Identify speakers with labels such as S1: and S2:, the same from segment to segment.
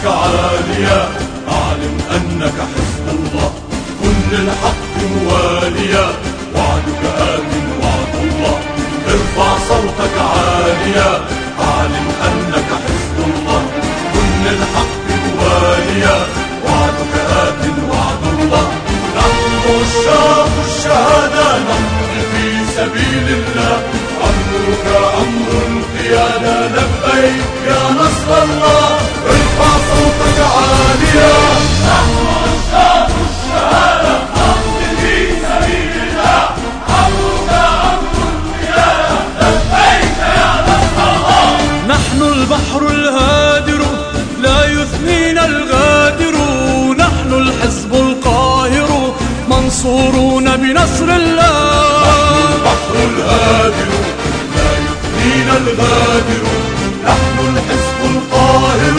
S1: عاليا، أعلم أنك حزب الله، كن للحق مواليا، وعدك آت وعد الله. ارفع صوتك عاليا، أعلم أنك حزب الله، كن للحق مواليا، وعدك آت وعد الله. نحن عشاق الشهادة نمضي في سبيل الله، أمرك أمر القيادة، لبيك يا نصر الله. ارفع صوتك عاليا،
S2: نحن عشاق الشهادة نمضي في سبيل الله، أمرك أمر القيادة، لبيك يا نصر الله.
S3: نحن البحر الهادر لا يثنينا الغادر، نحن الحزب القاهر منصورون بنصر الله.
S1: نحن البحر الهادر لا يثنينا الغادر، نحن الحزب القاهر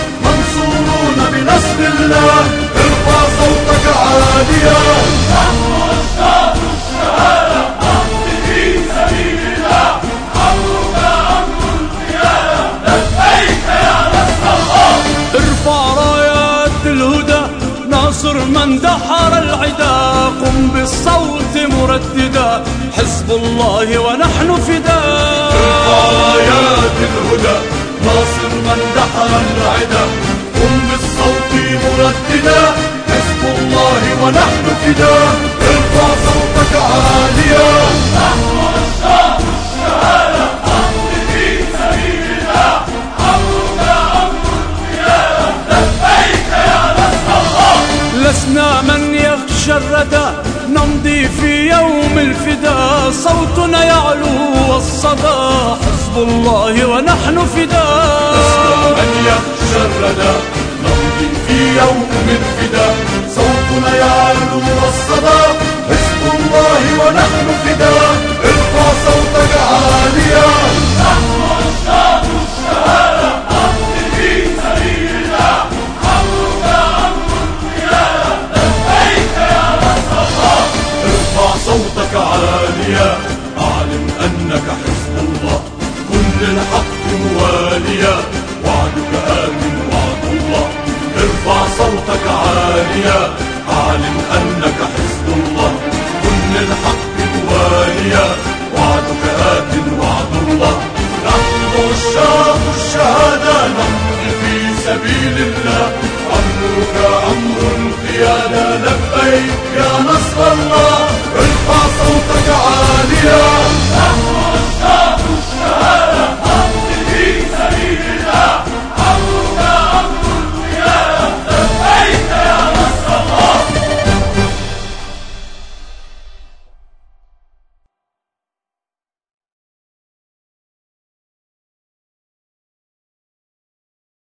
S1: منصورون بنصر الله. ارفع صوتك عاليا،
S2: نحن عشاق الشهادة نمضي في سبيل الله، أمرك أمر القيادة، لبيك يا نصر الله.
S3: ارفع رايات الهدى ناصر من دحر العدا، قم بالصوت مرددا حزب الله ونحن فداء.
S1: ارفع رايات الهدى ناصر من دحر العدا، قم بالصوت مرددا حزب الله ونحن فداء. ارفع صوتك عاليا،
S2: نحن عشاق الشهادة نمضي في سبيل الله، أمرك أمر القيادة، لبيك يا نصر الله.
S3: لسنا من يخشى الردى نمضي في يوم الفداء، صوتنا يعلو والصدى حزب الله ونحن فداء.
S1: لسنا من يخشى الردى نمضي في يوم الفداء، صوتنا يعلو والصدى حزب الله ونحن فداء. ارفع صوتك عاليا،
S2: نحن عشاق الشهادة نمضي في سبيل الله، أمرك أمر القيادة، لبيك يا نصر الله.
S1: ارفع صوتك عاليا، أعلم أنك حزب الله، كن للحق مواليا، وعدك آت وعد الله. ارفع صوتك عاليا، أعلم أنك حزب الله، كن للحق مواليا، وعدك آت وعد الله. نحن عشاق الشهادة نمضي في سبيل الله، أمرك أمر القيادة، لبيك يا نصر الله. ارفع صوتك